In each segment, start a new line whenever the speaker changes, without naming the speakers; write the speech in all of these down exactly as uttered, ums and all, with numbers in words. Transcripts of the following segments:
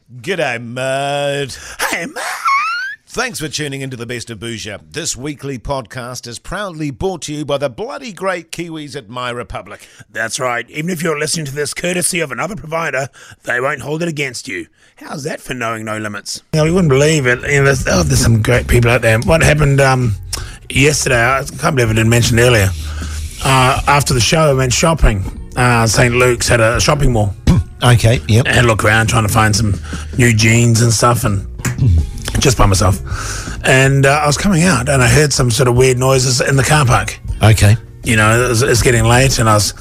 G'day, mate.
Hey, mate.
Thanks for tuning into the Best of Bouger. This weekly podcast is proudly brought to you by the bloody great Kiwis at My Republic.
That's right. Even if you're listening to this courtesy of another provider, they won't hold it against you. How's that for knowing no limits? You know, you wouldn't believe it. You know, there's, oh, there's some great people out there. What happened um, yesterday, I can't believe I didn't mention earlier. Uh, after the show, I went shopping. Uh, Saint Luke's had a shopping mall.
Okay, yep.
I had a look around trying to find some new jeans and stuff, and just by myself. And uh, I was coming out and I heard some sort of weird noises in the car park.
Okay.
You know, it was, it's getting late, and I was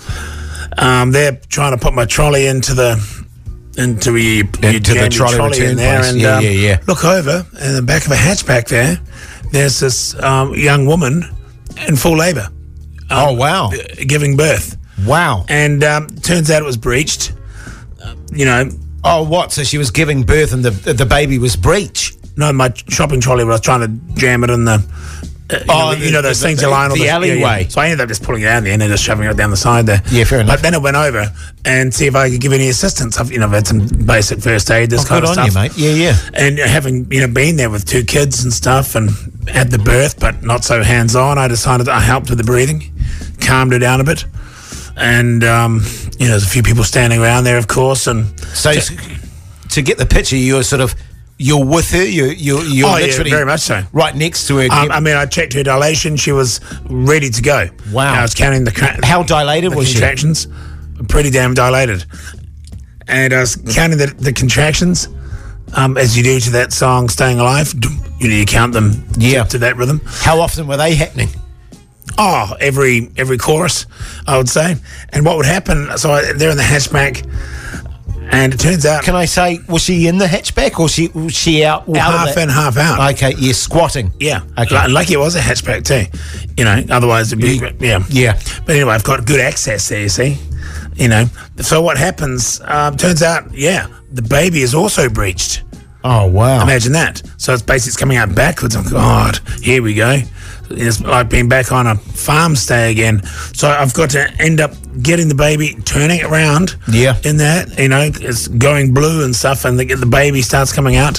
um, there trying to put my trolley into the into you,
into
you
the trolley,
trolley
return
in there,
place.
and
Yeah,
um,
yeah, yeah.
look over in the back of a hatchback there. There's this um, young woman in full labour. Um,
oh wow!
Giving birth.
Wow.
And um, turns out it was breached. Uh, you know.
Oh, what? So she was giving birth and the the baby was breech?
No, my shopping trolley, where I was trying to jam it in the. Uh, you
oh,
know,
the,
you know those
the,
things
the,
you line on
the
the
alleyway.
Yeah, yeah. So I ended up just pulling it out in the end and just shoving it down the side there.
Yeah, fair enough.
But then I went over and see if I could give any assistance. I've, you know, I've had some basic first aid, this
oh,
kind
good
of
on
stuff.
you, mate. Yeah, yeah.
And having, you know, been there with two kids and stuff and had the birth, but not so hands-on, I decided I helped with the breathing, calmed her down a bit. And, um, you know, there's a few people standing around there, of course. And
so to, to get the picture, you're sort of, you're with her, you're, you're, you're
oh,
literally
yeah, very much so.
right next to her.
Um, I mean, I checked her dilation. She was ready to go.
Wow.
And I was counting the cra-
How dilated
the
was she?
contractions. Pretty damn dilated. And I was counting the, the contractions, um, as you do to that song, Staying Alive. You know, you count them
yeah.
to, to that rhythm.
How often were they happening?
Oh, every every chorus, I would say. And what would happen, so I, they're in the hatchback, and it turns out...
Can I say, was she in the hatchback or she, was she out,
well,
out
half
of that?
in, half out.
Okay, yeah, squatting.
Yeah.
Okay.
L- lucky it was a hatchback too. You know, otherwise it'd be... Yeah.
Yeah.
But anyway, I've got good access there, you see. You know. So what happens, um, turns out, yeah, the baby is also breached.
Oh, wow.
Imagine that. So it's basically it's coming out backwards. Oh, God, here we go. It's like being back on a farm stay again. So I've got to end up getting the baby, turning it around.
Yeah.
In that, you know, it's going blue and stuff, and the, the baby starts coming out,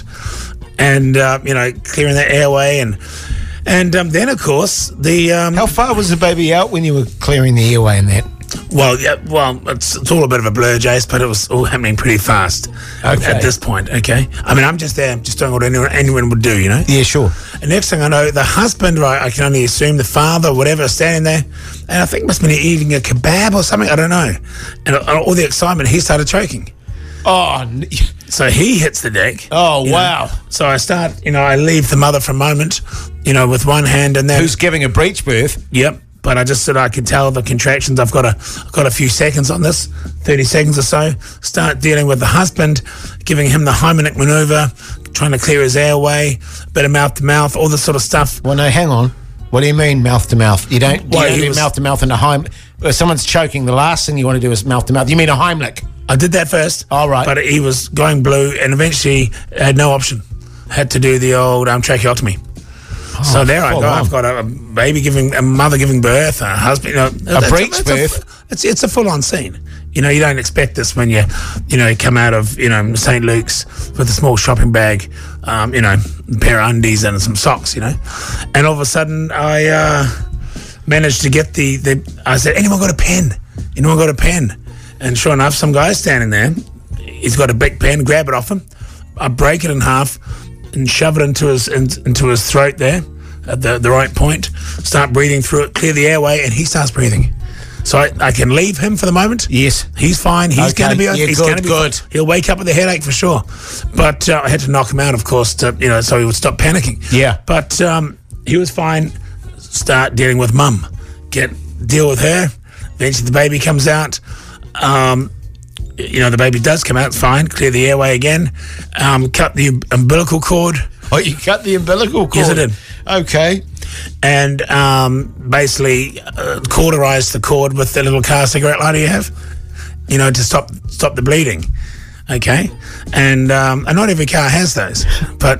and uh, you know, clearing that airway, and and um, then of course the um,
How far was the baby out when you were clearing the airway and that?
Well, yeah, well, it's, it's all a bit of a blur, Jace, but it was all happening pretty fast
Okay.
at this point, okay? I mean, I'm just there, just doing what anyone, anyone would do, you know?
Yeah, sure.
And next thing I know, the husband, right, I can only assume the father, whatever, standing there, and I think must have been eating a kebab or something, I don't know. And uh, all the excitement, he started choking.
Oh, n-
So he hits the deck.
Oh,
you
wow.
know. So I start, you know, I leave the mother for a moment, you know, with one hand, and then...
who's giving a breech birth?
Yep. But I just said I could tell the contractions. I've got a, I've got a few seconds on this, thirty seconds or so. Start dealing with the husband, giving him the Heimlich maneuver, trying to clear his airway, bit of mouth to mouth, all this sort of stuff.
Well, no, hang on. What do you mean mouth to mouth? You don't,
Well,
you don't
he
do
was-
mouth to mouth and a Heimlich. If someone's choking, the last thing you want to do is mouth to mouth. You mean a Heimlich?
I did that first.
All right.
But he was going blue, and eventually had no option. Had to do the old um, tracheotomy.
Oh,
so there I
full
go.
on.
I've got a, a baby giving, a mother giving birth, a husband, you know,
A breech
it's
birth?
A, it's it's a full on scene. You know, you don't expect this when you, you know, you come out of, you know, Saint Luke's with a small shopping bag, um, you know, a pair of undies and some socks, you know, and all of a sudden I uh, managed to get the, the. I said, anyone got a pen? Anyone got a pen? And sure enough, some guy's standing there. He's got a big pen. Grab it off him. I break it in half and shove it into his in, into his throat there at the, the right point. Start breathing through it, clear the airway, and he starts breathing. So I, I can leave him for the moment.
Yes.
He's fine. He's
Okay.
going to be
Yeah,
he's
good,
going to be
good.
fine. He'll wake up with a headache for sure. But uh, I had to knock him out, of course, to, you know, so he would stop panicking.
Yeah.
But um, he was fine. Start dealing with mum. Get deal with her. Eventually the baby comes out. Um, you know, the baby does come out fine. Clear the airway again. Um, cut the umbilical cord.
Oh, you cut the umbilical cord?
Yes, I did.
Okay.
And um, basically uh, cauterized the cord with the little car cigarette lighter you have, you know, to stop stop the bleeding. Okay, and um, and not every car has those, but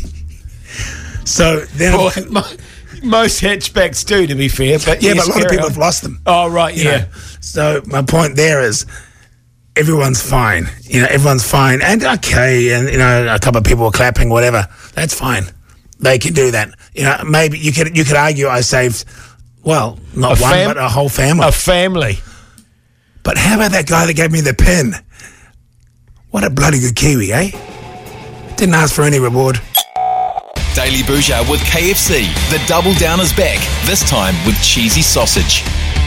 so then
Well, mo- most hatchbacks do, to be fair. But
yeah,
yes,
but a lot of
carry
people
on.
have lost them.
Oh, right,
you
yeah.
know. So my point there is, everyone's fine. You know, everyone's fine. And okay, and, you know, a couple of people were clapping, whatever. That's fine. They can do that. You know, maybe you could you could argue I saved, well, not
A
one,
fam-
but a whole family.
A family.
But how about that guy that gave me the pin? What a bloody good Kiwi, eh? Didn't ask for any reward.
Daily Bouger with K F C. The Double Down is back, this time with cheesy sausage.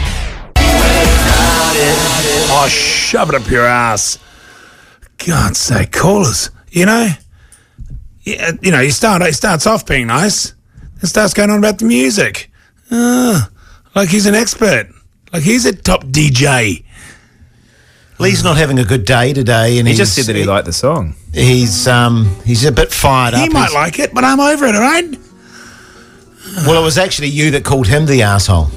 Oh, shove it up your ass. God's sake, callers. You know? Yeah, you know, he start, he starts off being nice and starts going on about the music. Uh, like he's an expert. Like he's a top D J.
Lee's not having a good day today, and
He
he's,
just said that he liked the song.
He's um he's a bit fired up.
He might
He's-
like it, but I'm over it, all right?
Well, it was actually you that called him the arsehole.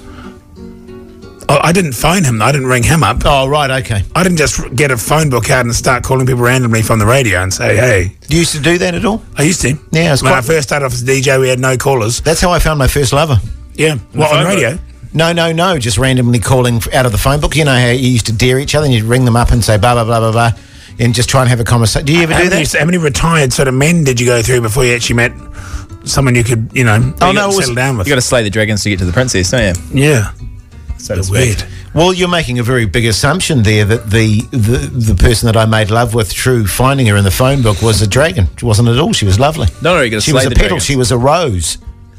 Oh, I didn't phone him. I didn't ring him up.
Oh, right, okay.
I didn't just get a phone book out and start calling people randomly from the radio and say, hey.
You used to do that at all?
I used to.
Yeah, it's
When
quite-
I first started off as a D J, we had no callers.
That's how I found my first lover.
Yeah. What, on
phone
radio?
book. No, no, no, just randomly calling f- out of the phone book. You know how you used to dare each other and you'd ring them up and say blah, blah, blah, blah, blah, and just try and have a conversation. Do you ever
How
do
many,
that?
how many retired sort of men did you go through before you actually met someone you could, you know,
Oh,
you
no,
got
it was-
settle down with?
You got to slay the dragons to get to the princess, don't you?
Yeah.
So to speak.
Weird.
Well, you're making a very big assumption there that the, the, the person that I made love with through finding her in the phone book was a dragon. She wasn't at all. She was lovely.
No, no, you got to
She
slay
was a
the
petal.
dragons.
She was a rose.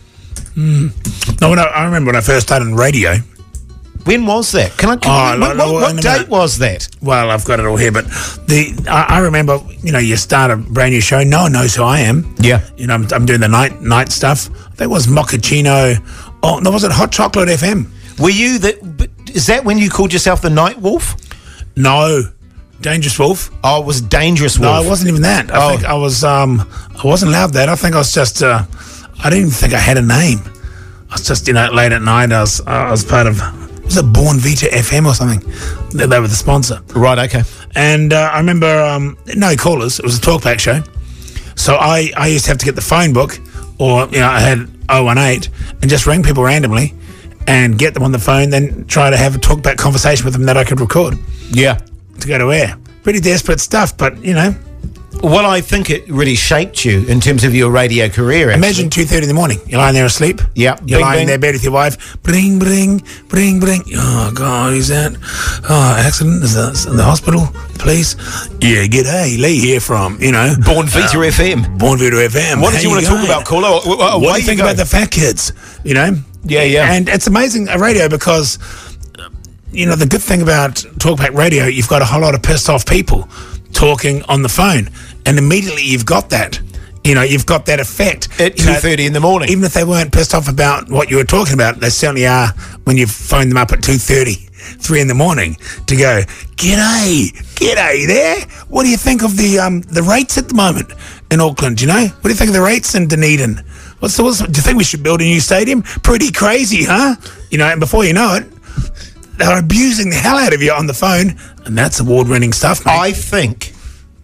No, when I, I remember when I first started in radio.
When was that? Can I? Can,
Oh,
what
no, no,
what,
in
what
a
date
minute.
was that?
Well, I've got it all here, but the I, I remember, you know, you start a brand new show. No one knows who I am.
Yeah.
You know, I'm, I'm doing the night night stuff. I think it was Mochaccino. Oh, no, was it Hot Chocolate F M?
Were you that? but Is that when you called yourself the Night Wolf?
No. Dangerous Wolf.
Oh, it was Dangerous
No,
Wolf.
it wasn't even that. I
Oh.
think I was, um, I wasn't allowed that. I think I was just, uh, I didn't even think I had a name. I was just, you know, late at night, I was, I was part of, was it Born Vita F M or something? They, they were the sponsor.
Right. Okay.
And uh, I remember, um, no callers, it was a talkback show. So I, I used to have to get the phone book, or, you know, I had oh one eight, and just ring people randomly and get them on the phone, then try to have a talkback conversation with them that I could record
Yeah.
to go to air. Pretty desperate stuff, but, you know,
Well, I think it really shaped you in terms of your radio career. Actually.
imagine two thirty in the morning. You're lying there asleep.
Yeah.
You're
Bing,
lying
bing.
there in bed with your wife. Bring, bring, bring, bring. Oh, God, who's that? Oh, accident? Is that in the hospital? Police? Yeah, g'day. Lee here from, you know.
Born Vita F M.
Born Vita F M.
What did
How
you want to talk
going?
about, caller? What, what,
What do you think about the fat kids? You know?
Yeah, yeah.
And it's amazing, uh, radio, because, you know, the good thing about talkback radio, you've got a whole lot of pissed off people talking on the phone. And immediately you've got that. You know, you've got that effect.
At
You know,
two thirty in the morning.
Even if they weren't pissed off about what you were talking about, they certainly are when you phone them up at two thirty, three in the morning to go, g'day, g'day there. What do you think of the um, the rates at the moment in Auckland, you know? What do you think of the rates in Dunedin? What's the, what's, do you think we should build a new stadium? Pretty crazy, huh? You know, and before you know it, they're abusing the hell out of you on the phone, and that's award-winning stuff, mate.
I think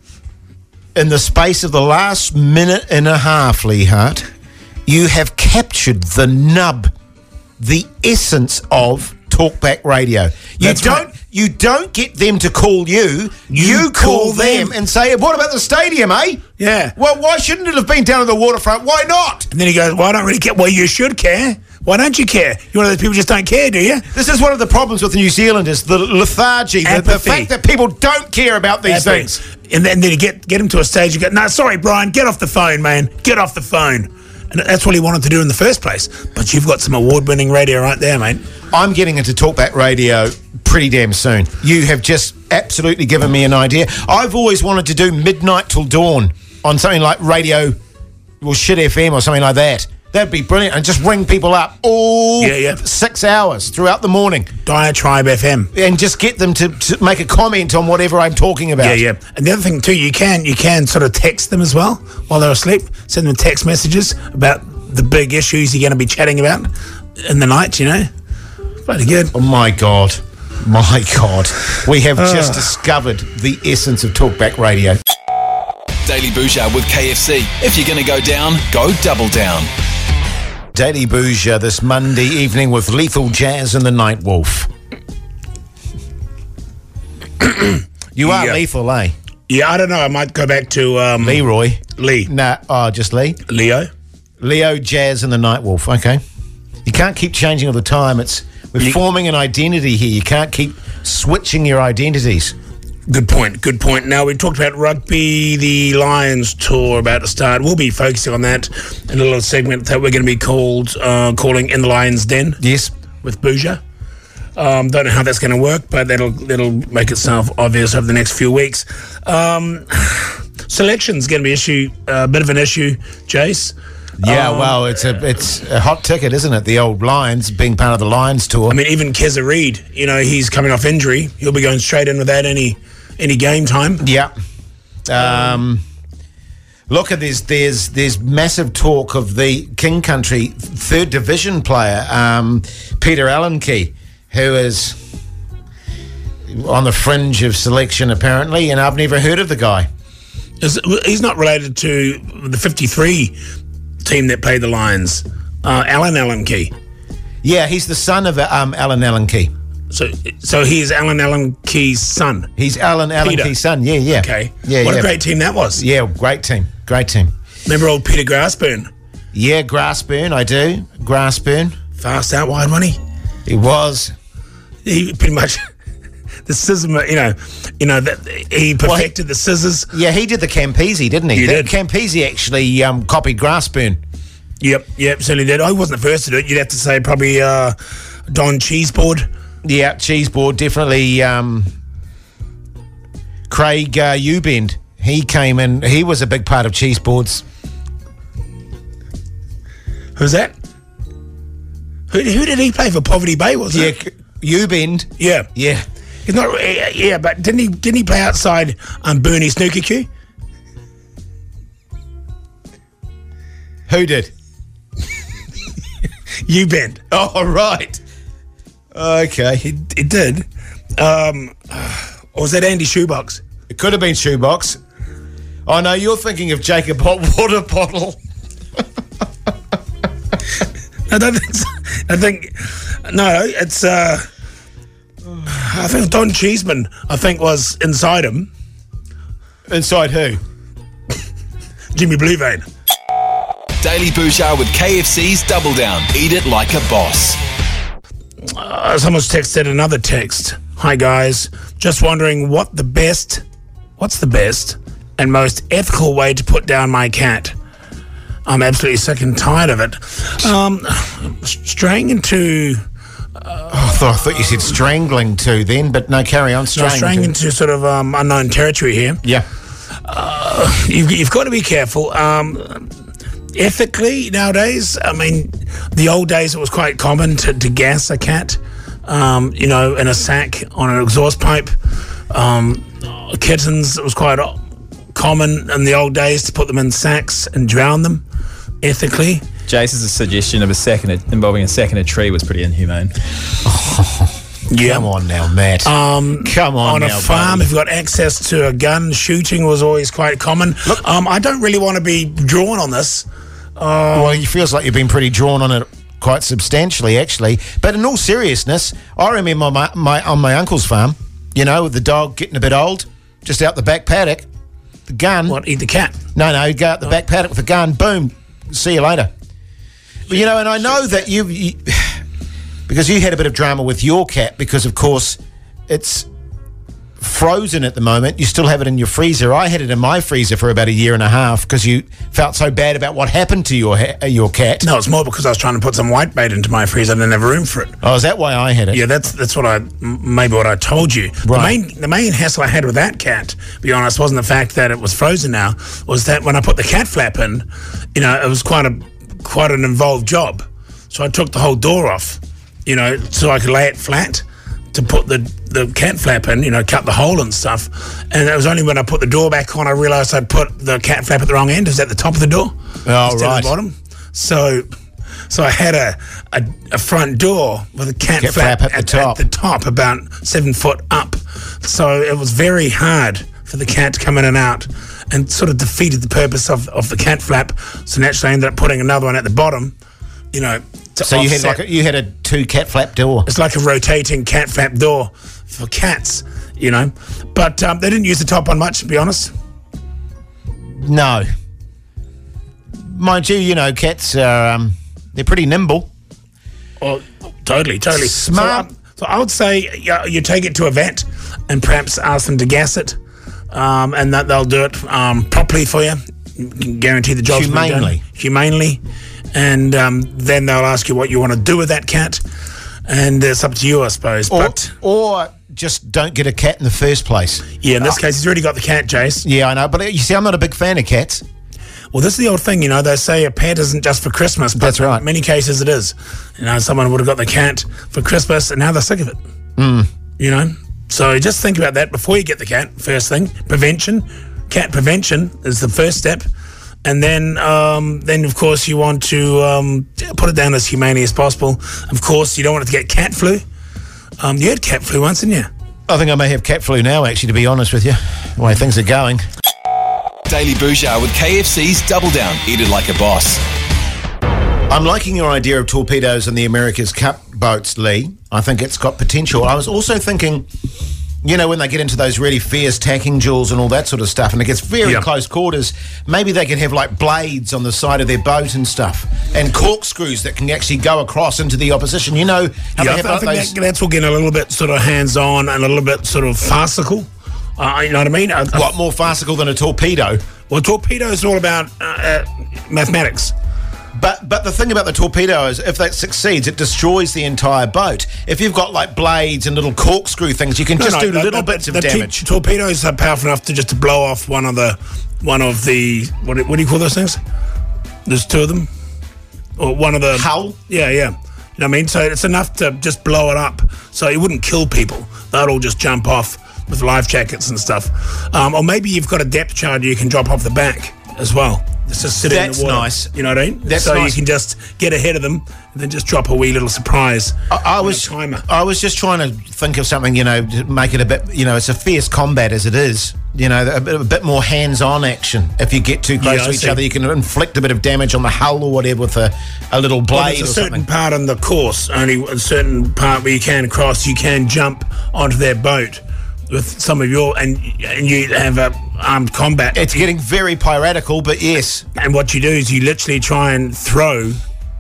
in the space of the last minute and a half, Lee Hart, you have captured the nub, the essence of talkback radio. You
That's
don't
right.
you don't get them to call you. You,
You
call,
call
them.
them.
and say, "What about the stadium, eh?"
Yeah.
Well, why shouldn't it have been down at the waterfront? Why not?
And then he goes, well, I don't really care. Well, you should care. Why don't you care? You're one of those people who just don't care, do you?
This is one of the problems with New Zealand is the lethargy, the, the
Apathy.
fact that people don't care about these things.
And then, then you get get him to a stage, you go, no, sorry, Brian, get off the phone, man. Get off the phone. And that's what he wanted to do in the first place. But you've got some award-winning radio right there, mate.
I'm getting into talkback radio pretty damn soon. You have just absolutely given me an idea. I've always wanted to do midnight till dawn on something like radio, well, Shit F M or something like that. That'd be brilliant. And just ring people up all
Yeah, yeah.
six hours throughout the morning
Diatribe F M.
and just get them to, to make a comment on whatever I'm talking about.
Yeah, yeah. And the other thing too, you can you can sort of text them as well while they're asleep. Send them text messages about the big issues you're going to be chatting about in the night. You know, bloody good.
Oh, my God. My God. We have just discovered the essence of talkback radio.
Daily Bouger with K F C. If you're going to go down, go double down.
Daily Bouger this Monday evening with Lethal Jazz and the Night Wolf. You are
Yeah.
lethal, eh?
Yeah, I don't know. I might go back to um,
Leroy.
Lee.
Nah, oh, just Lee.
Leo.
Leo, Jazz, and the Nightwolf. Okay. You can't keep changing all the time. It's We're
You-
forming an identity here. You can't keep switching your identities.
Good point. Good point. Now, we talked about rugby, the Lions tour about to start. We'll be focusing on that in a little segment that we're going to be called uh, calling In the Lions Den
Yes.
with Bouja. Um, don't know how that's going to work, but that'll that'll make itself obvious over the next few weeks. Um, selection's going to be issue a bit of an issue, Jace.
Yeah,
Um,
well, it's a it's a hot ticket, isn't it? The old Lions being part of the Lions tour.
I mean, even Keza Reed, you know, he's coming off injury. He'll be going straight in without any any game time.
Yeah. Um, look at this. There's there's massive talk of the King Country third division player, um, Peter Allenkey, who is on the fringe of selection apparently, and I've never heard of the guy.
Is- He's not related to the fifty-three team that played the Lions, uh, Alan Allenkey.
Yeah, he's the son of um, Alan Allenkey.
So, so he's Alan Allenkey's son.
He's Alan
Peter.
Allenkey's son. Yeah, yeah.
Okay.
Yeah,
what
yeah.
a great team that was.
Yeah, great team. Great team.
Remember old Peter Grassburn?
Yeah, Grassburn, I do. Grassburn.
Fast out wide, wasn't he?
He was.
He pretty much the scissor, you know, you know that he perfected the scissors.
Yeah, he did the Campese, didn't he?
He
The
did.
Campese actually um, copied Grassburn.
Yep, yep, certainly did. I wasn't the first to do it. You'd have to say probably uh, Don Cheeseboard.
Yeah, Cheeseboard, definitely. Um, Craig uh, Eubend, he came in. He was a big part of Cheeseboards.
Who's that? Who, who did he play for? Poverty Bay, wasn't
Yeah,
it?
C- Eubend.
Yeah.
Yeah.
He's not. Yeah, yeah, but didn't he? Didn't he play outside um, Bernie Snooker Q?
Who did?
You bend.
Oh, right. Okay.
He, he did. Um, or was that Andy Shoebox?
It could have been Shoebox. Oh, no, you're thinking of Jacob Hot Water Bottle.
I don't think. So. I think no. It's. Uh, I think Don Cheeseman. I think was inside him.
Inside who?
Jimmy Bluevein.
Daily Bouchard with K F C's Double Down. Eat it like a boss.
Uh, someone's texted another text. Hi guys, just wondering what the best, what's the best and most ethical way to put down my cat. I'm absolutely sick and tired of it. Um, straying into,
Oh, I, thought, I thought you said strangling too then, but no, carry on.
no,
Straying,
straying
to-
into sort of um, unknown territory here.
Yeah.
You've, you've got to be careful. Um, ethically nowadays, I mean, the old days it was quite common to, to gas a cat, um, you know, in a sack on an exhaust pipe. Um, kittens, it was quite o- common in the old days to put them in sacks and drown them ethically.
Jace's suggestion of a sack in a, involving a sack in a tree was pretty inhumane.
Yeah.
Come on now, Matt.
Um,
Come on
on a
now,
farm,
buddy.
if you've got access to a gun, shooting was always quite common. Um, I don't really want to be drawn on this.
Well, it feels like you've been pretty drawn on it quite substantially, actually. But in all seriousness, I remember my, my on my uncle's farm, you know, with the dog getting a bit old, just out the back paddock, the gun.
What, eat the cat?
No, no, he'd go out the back paddock with the gun, boom, see you later. But, you know, and I know that you, you because you had a bit of drama with your cat because, of course, it's frozen at the moment. You still have it in your freezer. I had it in my freezer for about a year and a half because you felt so bad about what happened to your ha- your cat.
No, it's more because I was trying to put some white bait into my freezer and I didn't have room for it.
Oh, is that why I had it?
Yeah, that's that's what I m- maybe what I told you. The
Right.
main the main hassle I had with that cat, to be honest, wasn't the fact that it was frozen now. Was that when I put the cat flap in, you know, it was quite a quite an involved job. So I took the whole door off, you know, so I could lay it flat to put the the cat flap in, you know, cut the hole and stuff. And it was only when I put the door back on I realised I'd put the cat flap at the wrong end. It was at the top of the door.
Oh,
instead
right.
of the bottom. So so I had a, a, a front door with a cat,
Cat
flap,
flap at the top.
At the top, about seven foot up. So it was very hard for the cat to come in and out and sort of defeated the purpose of, of the cat flap. So naturally I ended up putting another one at the bottom, you know. To
So you had
offset.
like a, you had a two cat flap door.
It's like a rotating cat flap door for cats. you know. But um, they didn't use the top one much, to be honest.
No. Mind you, you know, cats are, um, they're pretty nimble.
Oh, totally, totally.
Smart.
So, um, so I would say yeah, you take it to a vet and perhaps ask them to gas it, um, and that they'll do it um, properly for you. You can guarantee the job's been done.
Humanely.
Humanely. And um, then they'll ask you what you want to do with that cat, and it's up to you, I suppose.
Or,
but
or just don't get a cat in the first place.
yeah, in this
Oh.
case, he's already got the cat, Jace.
Yeah, I know, but you see, I'm not a big fan of cats.
Well, this is the old thing, you know, they say a pet isn't just for Christmas, but
That's right.
in many cases it is. You know, someone would have got the cat for Christmas and now they're sick of it.
Mm.
You know? So just think about that before you get the cat, first thing. Prevention. Cat prevention is the first step. And then, um, then of course, you want to um, put it down as humanely as possible. Of course, you don't want it to get cat flu. Um, you had cat flu once, didn't you?
I think I may have cat flu now, actually, to be honest with you, the way things are going.
Daily Bourgeois with K F C's Double Down. Eat it like a boss.
I'm liking your idea of torpedoes in the America's Cup boats, Lee. I think it's got potential. I was also thinking, you know, when they get into those really fierce tacking duels and all that sort of stuff, and it gets very
Yeah.
close quarters, maybe they can have like blades on the side of their boat and stuff, and corkscrews that can actually go across into the opposition. You know, how
Yeah,
they
I,
have
th- I
like
think
those.
that, that's all getting a little bit sort of hands-on and a little bit sort of farcical. Uh, you know what I mean? Uh,
What, more farcical than a torpedo?
Well, torpedo is all about uh, uh, mathematics.
But but the thing about the torpedo is, if that succeeds, it destroys the entire boat. If you've got like blades and little corkscrew things, you can
No,
just
no,
do
the-
little
the-
bits of
the t-
damage.
torpedoes are powerful enough to just to blow off one of the one of the what, do- what do you call those things? There's two of them, or one of the
Hull?
Yeah, yeah. You know what I mean? So it's enough to just blow it up, so it wouldn't kill people. They'd all just jump off with life jackets and stuff. Um, or maybe you've got a depth charger you can drop off the back as well. It's just sitting in
That's
the water.
nice.
You know what I mean?
That's
so
nice.
you can just get ahead of them and then just drop a wee little surprise.
I, I
on a
was
timer.
I was just trying to think of something, you know, to make it a bit, you know, it's a fierce combat as it is. You know, a bit, a bit more hands-on action. If you get too close
Yeah, I
to each
see.
other, you can inflict a bit of damage on the hull or whatever with a, a little
Well,
blade
there's a
or
certain
something.
part on the course, only a certain part where you can cross, you can jump onto their boat with some of your, and and you have a armed combat.
It's getting very piratical, but yes.
And what you do is you literally try and throw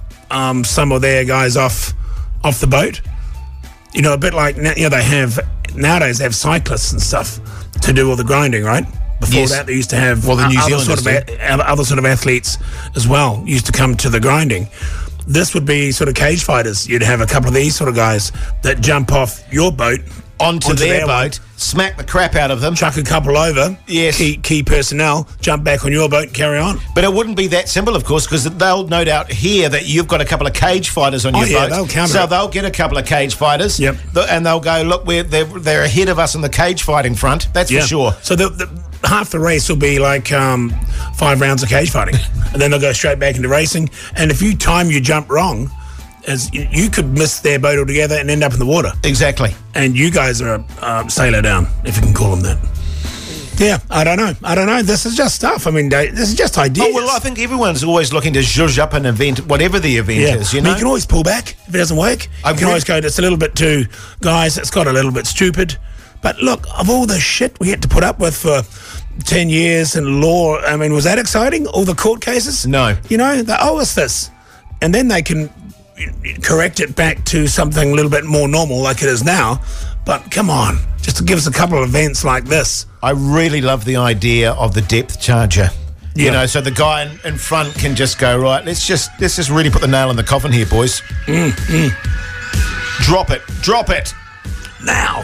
um, some of their guys off off the boat. You know, a bit like now, you know, they have nowadays they have cyclists and stuff to do all the grinding, right? Before
Yes.
that, they used to have
Well, the New
other
Zealanders
sort of
do.
a, other sort of athletes as well used to come to the grinding. This would be sort of cage fighters. You'd have a couple of these sort of guys that jump off your boat
Onto, their,
one,
boat, smack the crap out of them.
chuck a couple over,
Yes.
key, key personnel, jump back on your boat and carry on.
But it wouldn't be that simple, of course, because they'll no doubt hear that you've got a couple of cage fighters on
Oh,
your
yeah,
boat.
they'll counter
so
it.
they'll get a couple of cage fighters.
Yep.
th- And they'll go, look, we're, they're, they're ahead of us in the cage fighting front. That's for sure.
So the, the half the race will be like um, five rounds of cage fighting, and then they'll go straight back into racing. And if you time your jump wrong, as you, you could miss their boat altogether and end up in the water.
Exactly.
And you guys are a um, sailor down, if you can call them that. Yeah, I don't know. I don't know. This is just stuff. I mean, they- this is just ideas.
Oh, well, I think everyone's always looking to zhuzh up an event, whatever the event
Yeah,
is, you
I mean,
know?
you can always pull back if it doesn't work.
I
You can
agree.
always go, it's a little bit too, guys, it's got a little bit stupid. But look, of all the shit we had to put up with for ten years in law, I mean, was that exciting? All the court cases?
No.
You know, they owe us this. And then they can correct it back to something a little bit more normal like it is now. But come on, just to give us a couple of events like this.
I really love the idea of the depth charger. You
Yeah.
know, so the guy in, in front can just go, right, let's just let's just really put the nail in the coffin here, boys.
Mm,
Drop it. Drop it.
Now.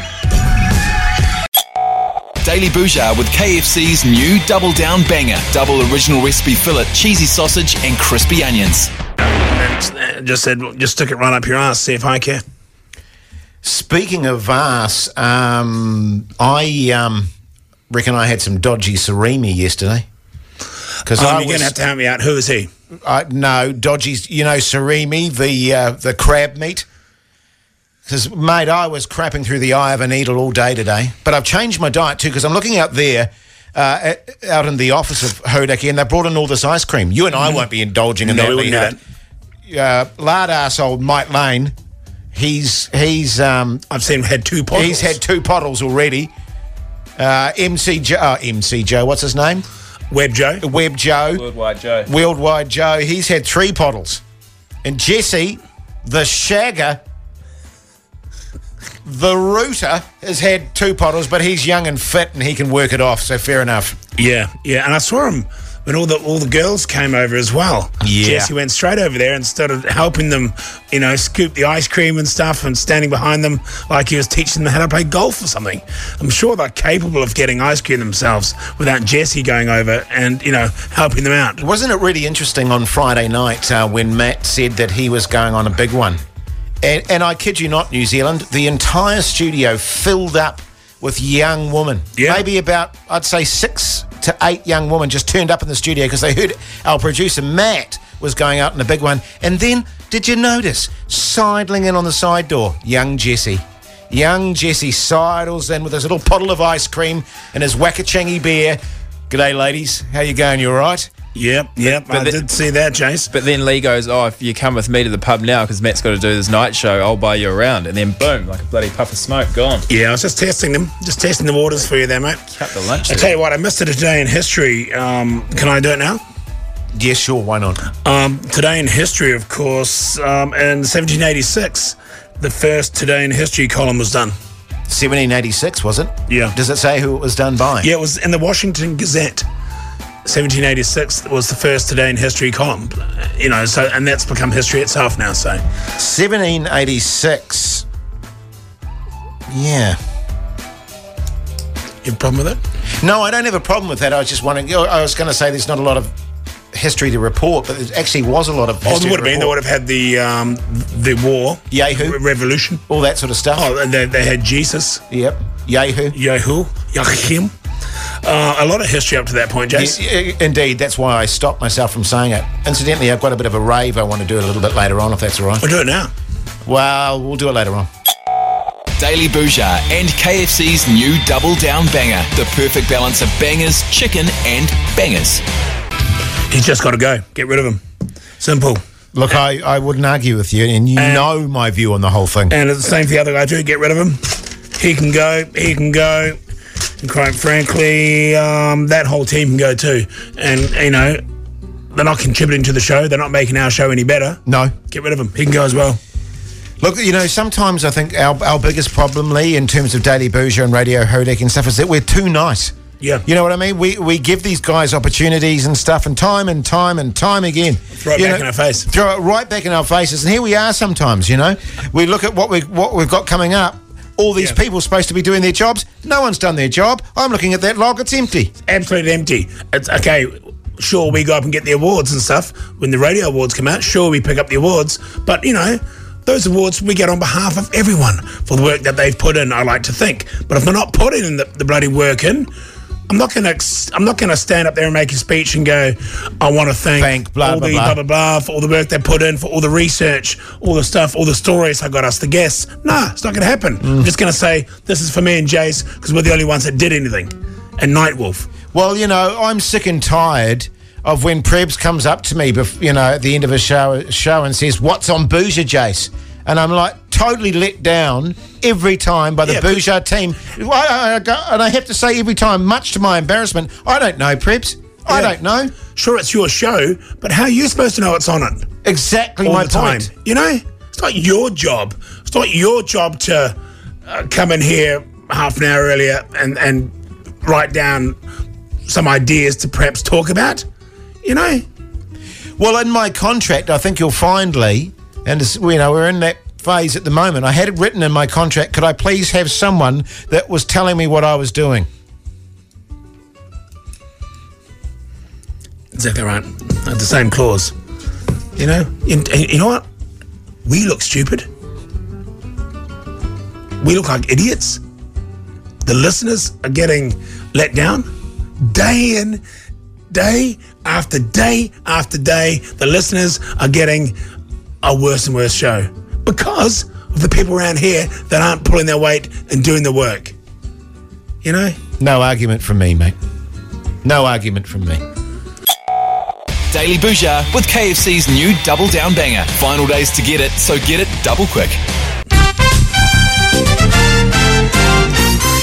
Daily Bourgeois with K F C's new Double Down Banger. Double original recipe fillet, cheesy sausage and crispy onions.
And just said, just stick it right up your ass, see if I care.
Speaking of ass, um, I um, reckon I had some dodgy surimi yesterday. Because
Um,
I
you're
was,
going to have to help me out. Who is he?
I, no, dodgy, you know, surimi, the uh, the crab meat. Because, mate, I was crapping through the eye of a needle all day today. But I've changed my diet too, because I'm looking out there, uh, at, out in the office of Hodaki, and they've brought in all this ice cream. You and I won't be indulging in
No,
that.
we wouldn't
but,
do
you know, Uh, lard ass old Mike Lane, He's he's um,
I've seen him had two bottles.
he's had two bottles already. Uh, M C Joe, uh, M C Joe, what's his name?
Web Joe.
Web Joe.
Worldwide Joe.
Worldwide Joe. He's had three bottles. And Jesse, the shagger, the rooter, has had two bottles, but he's young and fit and he can work it off, so fair enough.
Yeah, yeah, and I saw him when all the all the girls came over as well.
Yeah.
Jesse went straight over there and started helping them, you know, scoop the ice cream and stuff, and standing behind them like he was teaching them how to play golf or something. I'm sure they're capable of getting ice cream themselves without Jesse going over and, you know, helping them out.
Wasn't it really interesting on Friday night uh, when Matt said that he was going on a big one? And, and I kid you not, New Zealand, the entire studio filled up with young women.
Yeah.
Maybe about, I'd say, six to eight young women just turned up in the studio because they heard our producer, Matt, was going out in a big one. And then, did you notice, sidling in on the side door, young Jesse. Young Jesse sidles in with his little bottle of ice cream and his Wakachangi beer. G'day, ladies. How you going? You all right?
Yep, yep,
But
I
the-
did see that, Jace.
But then Lee goes, oh, if you come with me to the pub now, because Matt's got to do this night show, I'll buy you around. And then boom, like a bloody puff of smoke, gone.
Yeah, I was just testing them, just testing the waters for you there, mate.
Cut the lunch.
I tell you what, I missed it today in history. Um, can I do it now?
Yeah, sure. Why not?
Um, today in history, of course, um, in seventeen eighty-six, the first Today in History column was done.
seventeen eighty-six, was it?
Yeah.
Does it say who it was done by?
Yeah, it was in the Washington Gazette. seventeen eighty-six was the first Today in History column. You know, so and that's become history itself now. So
seventeen eighty-six. Yeah.
you have a problem with it?
No, I don't have a problem with that. I was just wondering. I was going to say there's not a lot of history to report, but there actually was a lot of
Oh,
history
there would have
to
been. They
report.
would have had the um, the war,
Yahoo.
re- revolution.
All that sort of stuff.
Oh, and they, they had Jesus,
Yep. Yahoo.
Yahoo, Yahim. Uh, a lot of history up to that point, Jace.
Yeah, indeed, that's why I stopped myself from saying it. Incidentally, I've got a bit of a rave I want to do a little bit later on, if that's all right.
We'll do it now.
Well, we'll do it later on.
Daily Boujar and K F C's new Double Down Banger. The perfect balance of bangers, chicken and bangers.
He's just got to go. Get rid of him. Simple.
Look, I, I wouldn't argue with you, and you
And-
know my view on the whole thing.
And it's the same for the other guy too. Get rid of him. He can go. He can go. And quite frankly, um, that whole team can go too. And, you know, they're not contributing to the show. They're not making our show any better.
No.
Get rid of him. He can go as well.
Look, you know, sometimes I think our, our biggest problem, Lee, in terms of Daily Bouger and Radio Hodak and stuff, is that we're too nice.
Yeah.
You know what I mean? We we give these guys opportunities and stuff, and time and time and time again.
Throw it
you
back
know,
in our face.
Throw it right back in our faces. And here we are sometimes, you know. We look at what, we, what we've got coming up. All these
Yeah.
people supposed to be doing their jobs. No one's done their job. I'm looking at that log. It's empty.
Absolutely empty. It's okay. Sure, we go up and get the awards and stuff when the radio awards come out. Sure, we pick up the awards, but you know, those awards we get on behalf of everyone for the work that they've put in. I like to think, but if they're not putting in the, the bloody work in, I'm not gonna. I'm not gonna stand up there and make a speech and go, I want to thank,
Thank blah,
all
blah,
the
blah.
blah blah blah for all the work they put in, for all the research, all the stuff, all the stories I got us to guess. Nah, it's not gonna happen.
Mm.
I'm just gonna say this is for me and Jace because we're the only ones that did anything. And Nightwolf.
Well, you know, I'm sick and tired of when Prebz comes up to me, bef- you know, at the end of a show, show and says, "What's on Bouger, Jace?" And I'm like totally let down every time by the
Yeah, but-
Bouger team. I, I, I go, and I have to say every time, much to my embarrassment, I don't know, Prebz. I
Yeah.
don't know.
Sure, it's your show, but how are you supposed to know it's on it
Exactly
all
my
the time?
point.
You know, it's not your job. It's not your job to uh, come in here half an hour earlier and and write down some ideas to perhaps talk about. You know,
Well, in my contract, I think you'll find, Lee, and it's, you know, we're in that phase at the moment. I had it written in my contract, could I please have someone that was telling me what I was doing?
exactly right. Uh, the same clause. You know, and, and you know what? We look stupid. We look like idiots. The listeners are getting let down day in, day after day after day. The listeners are getting a worse and worse show because of the people around here that aren't pulling their weight and doing the work. You know?
No argument from me, mate. No argument from me.
Daily Boujar with K F C's new Double Down Banger. Final days to get it, so get it double quick.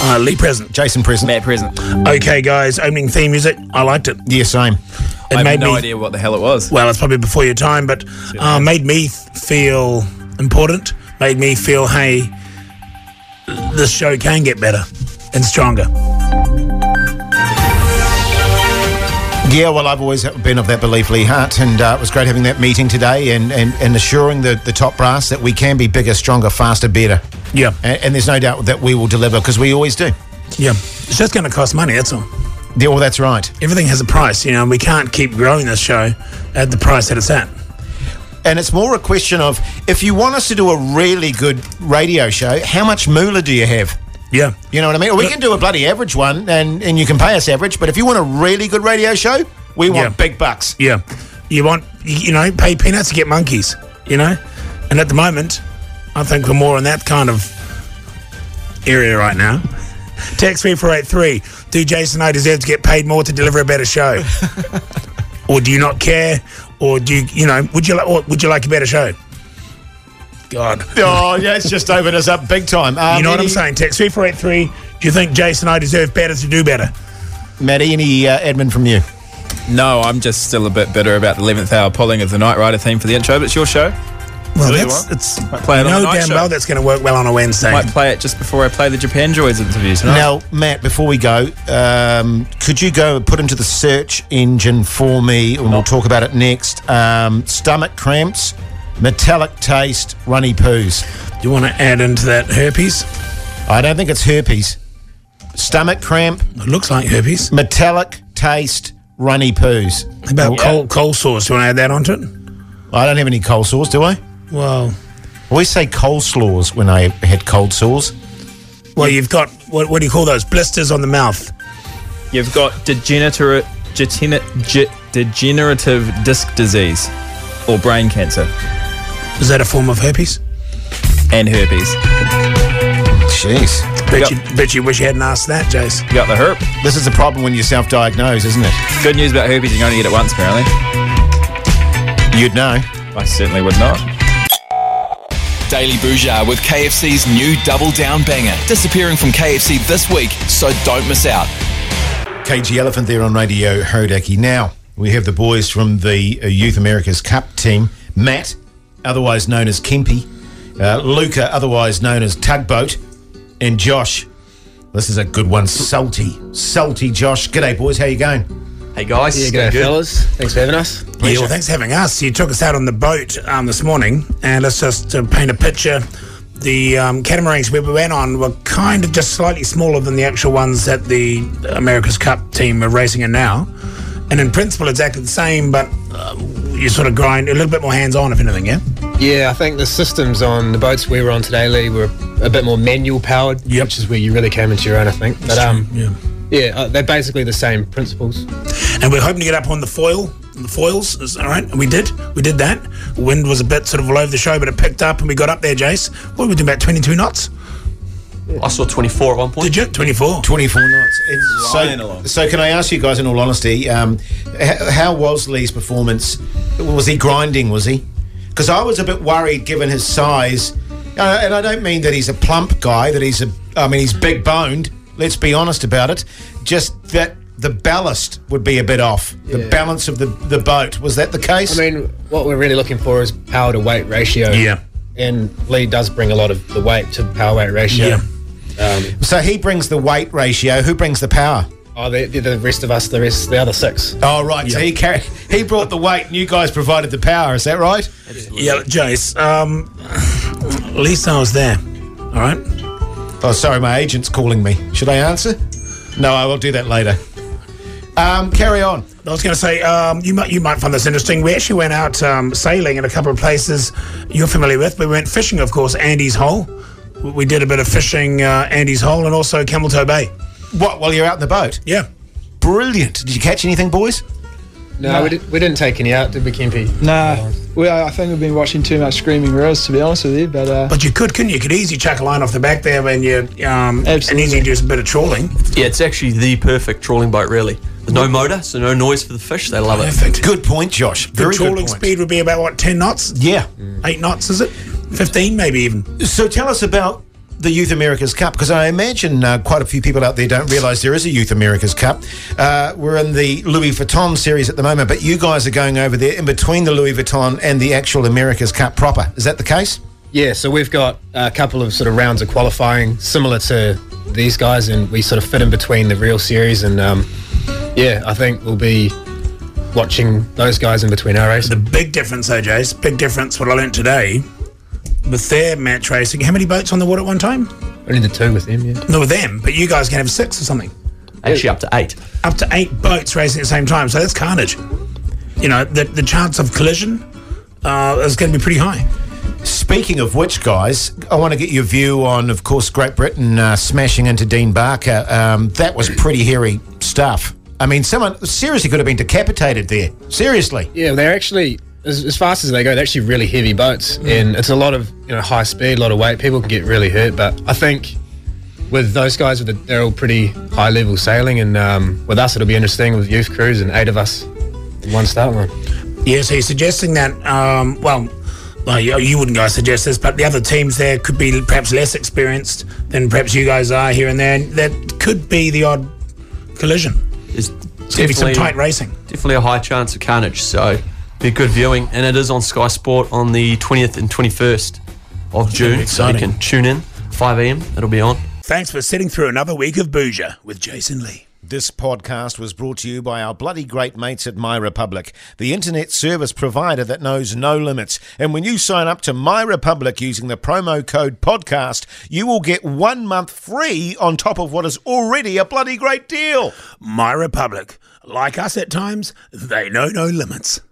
Uh, Lee present.
Jason present.
Matt present.
Okay, guys, opening theme music. I liked it.
Yeah, same.
It
I have
made
no
me,
idea what the hell it was.
well, it's probably before your time, but uh, made me th- feel important. Made me feel, hey, this show can get better and stronger.
Yeah, well, I've always been of that belief, Lee Hart, and uh, it was great having that meeting today and, and, and assuring the, the top brass that we can be bigger, stronger, faster, better.
Yeah,
And, and there's no doubt that we will deliver because we always do.
yeah. It's just going to cost money, that's all.
Yeah, well, that's right.
Everything has a price, you know, and we can't keep growing this show at the price that it's at.
And it's more a question of if you want us to do a really good radio show, how much moolah do you have?
Yeah.
You know what I mean? We can do a bloody average one and, and you can pay us average, but if you want a really good radio show, we want
Yeah.
big bucks.
Yeah. You want, you know, pay peanuts to get monkeys, you know? And at the moment, I think we're more in that kind of area right now. Text three four eight three. Do Jason and I deserve to get paid more to deliver a better show? Or do you not care? Or do you, you know, would you, li- or would you like a better show? God.
Oh, yeah, it's just opened us up big time. Um,
You know what
any-
I'm saying? Text three four eight three. Do you think Jason and I deserve better to do better?
Matty, any uh, admin from you?
No, I'm just still a bit bitter about the eleventh hour pulling of the Night Rider theme for the intro, but it's your show.
Well,
Really
that's,
what?
it's,
Might play it on
no
the night
damn
show.
well that's going to work well on a Wednesday.
Might play it just before I play the Japan Droids interview tonight.
Now, Matt, before we go, um, could you go put into the search engine for me, and we'll talk about it next, um, stomach cramps, metallic taste, runny poos.
Do you want to add into that herpes?
I don't think it's herpes. Stomach cramp,
It looks like herpes.
metallic taste, runny poos.
How about cold, cold sores? Do you want to add that onto it?
I don't have any cold sores, do I?
Well,
I always say coleslaws when I had cold sores.
well, you've got, what, what do you call those? Blisters on the mouth.
You've got degenerative, degenerative disc disease or brain cancer
Is that a form of herpes?
and herpes.
Jeez.
Bet,
Yep.
you, bet you wish you hadn't asked that, Jace.
You got the herp.
This is the problem when you self-diagnose, isn't it?
Good news about herpes, you can only get it once apparently.
You'd know.
I certainly would not.
Daily Bourgeois with K F C's new Double Down banger. Disappearing from K F C this week, so don't miss out.
K G Elephant there on Radio Hodaki. Now, we have the boys from the uh, Youth America's Cup team. Matt, otherwise known as Kempy. Uh, Luca, otherwise known as Tugboat. And Josh. This is a good one. Salty. Salty Josh. G'day, boys. How you going?
Hey guys,
Yeah,
going
g'day
good?
fellas. Thanks for having us.
Yeah, well, thanks for having us. You took us out on the boat um, this morning, and let's just uh, paint a picture. The um, catamarans we went on were kind of just slightly smaller than the actual ones that the America's Cup team are racing in now. And in principle, exactly the same, but uh, you sort of grind a little bit more hands-on, if anything, yeah?
Yeah, I think the systems on the boats we were on today, Lee, were a bit more manual powered,
Yep.
which is where you really came into your own, I think. But um,
yeah.
yeah, uh, they're basically the same principles.
And we're hoping to get up on the foil, on the foils, is- all right? And we did. We did that. Wind was a bit sort of all over the show, but it picked up, and we got up there, Jace. What were we doing, about twenty-two knots?
I saw twenty-four at one point.
Did you? twenty-four.
twenty-four knots. It's
Flying
so,
along.
so can I ask you guys in all honesty, um, how, how was Lee's performance? Was he grinding, was he? Because I was a bit worried given his size. Uh, and I don't mean that he's a plump guy, that he's a, I mean, he's big boned. Let's be honest about it. Just that the ballast would be a bit off. The
Yeah.
balance of the, the boat. Was that the case?
I mean, what we're really looking for is power to weight ratio.
Yeah.
And Lee does bring a lot of the weight to power weight ratio.
Yeah.
Um,
so he brings the weight ratio. Who brings the power?
oh, the, the, the rest of us, the rest, the other six.
Oh, right. So he carried, he brought the weight and you guys provided the power. Is that right?
Yeah, Jace. Um, at least I was there. All right.
Oh, sorry, my agent's calling me. Should I answer? No, I will do that later. Um, carry on.
I was going to say, um, you might you might find this interesting. We actually went out um, sailing in a couple of places you're familiar with. We went fishing, of course, Andy's Hole. We did a bit of fishing, uh, Andy's Hole, and also Camel Toe Bay.
What, while you're out in the boat?
Yeah.
Brilliant. Did you catch anything, boys?
No, we, did, we didn't take any out, did we, Kempy?
Nah, we, I think we've been watching too much Screaming Reels, to be honest with you. But uh,
But you could, couldn't you? You could easily chuck a line off the back there when you um, and
Absolutely.
easily do a bit of trawling.
Yeah, it's actually the perfect trawling boat, really. There's no motor, so no noise for the fish. They love it.
Perfect.
Good point, Josh.
The
Very good
trawling
point.
speed would be about, what, ten knots?
Yeah.
Eight knots, is it? fifteen, maybe even.
So tell us about the Youth America's Cup? Because I imagine uh, quite a few people out there don't realise there is a Youth America's Cup. Uh, we're in the Louis Vuitton series at the moment, but you guys are going over there in between the Louis Vuitton and the actual America's Cup proper. Is that the case?
Yeah, so we've got a couple of sort of rounds of qualifying similar to these guys, and we sort of fit in between the real series. And um, yeah, I think we'll be watching those guys in between our race.
The big difference, though, Jace, big difference, what I learnt today, with their match racing, how many boats on the water at one time?
Only the two with them, yeah.
No, with them, but you guys can have six or something.
Actually, up to eight.
Up to eight boats racing at the same time, so that's carnage. You know, the, the chance of collision uh, is going to be pretty high.
Speaking of which, guys, I want to get your view on, of course, Great Britain uh, smashing into Dean Barker. Um, that was pretty hairy stuff. I mean, someone seriously could have been decapitated there. Seriously.
Yeah, they're actually, as, as fast as they go, they're actually really heavy boats. Mm. And it's a lot of, you know, high speed, a lot of weight. People can get really hurt. But I think with those guys, with the, they're all pretty high-level sailing. And um, with us, it'll be interesting with youth crews and eight of us in one start line.
Yeah, so you're suggesting that, um, well... Well, you, you wouldn't guys suggest this, but the other teams there could be perhaps less experienced than perhaps you guys are here and there. And that could be the odd collision.
There's
It's going to be some tight racing.
Definitely a high chance of carnage, so be good viewing. And it is on Sky Sport on the twentieth and twenty-first of June, so you can tune in, five a.m, it'll be on.
Thanks for sitting through another week of Booja with Jason Lee.
This podcast was brought to you by our bloody great mates at MyRepublic, the internet service provider that knows no limits. And when you sign up to MyRepublic using the promo code podcast, you will get one month free on top of what is already a bloody great deal.
MyRepublic. Like us at times, they know no limits.